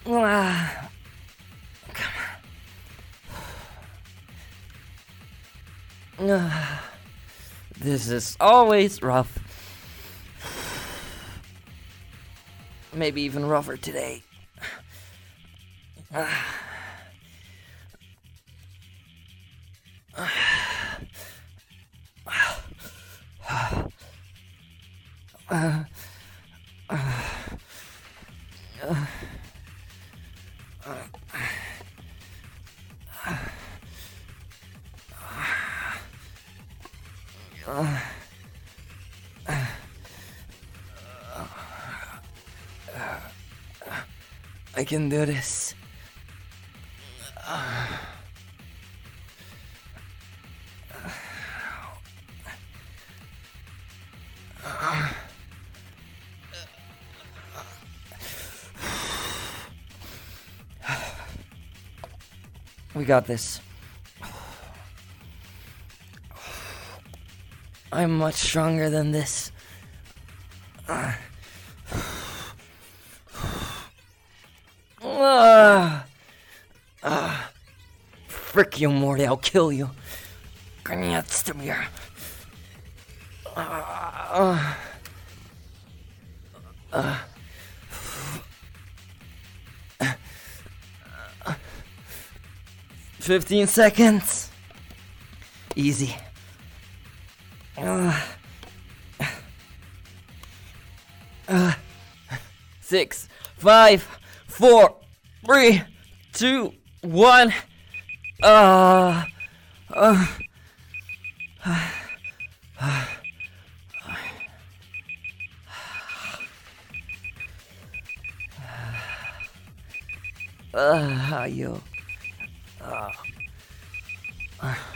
Ah, this is always rough. Maybe even rougher today. I can do this. We got this. I'm much stronger than this. Frick you, Morty, I'll kill you. Конец тебе. 15 seconds. Easy. 6, 5, 4, 3, 2, 1. You.